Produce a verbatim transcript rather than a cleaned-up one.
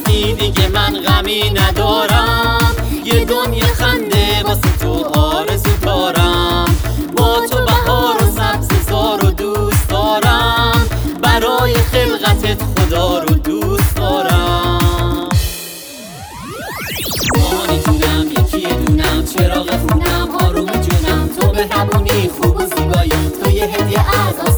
وقتی دیگه من غمی ندارم، یه دنیا خنده واسه تو آرزو دارم. با تو بهار و سبززار رو دوست دارم، برای خلقتت خدا رو دوست دارم. ماهانی جونم یکی دونم، چراغ خونم، آروم جونم، تو به همونی خوب و زیبایی، تو یه هدیه از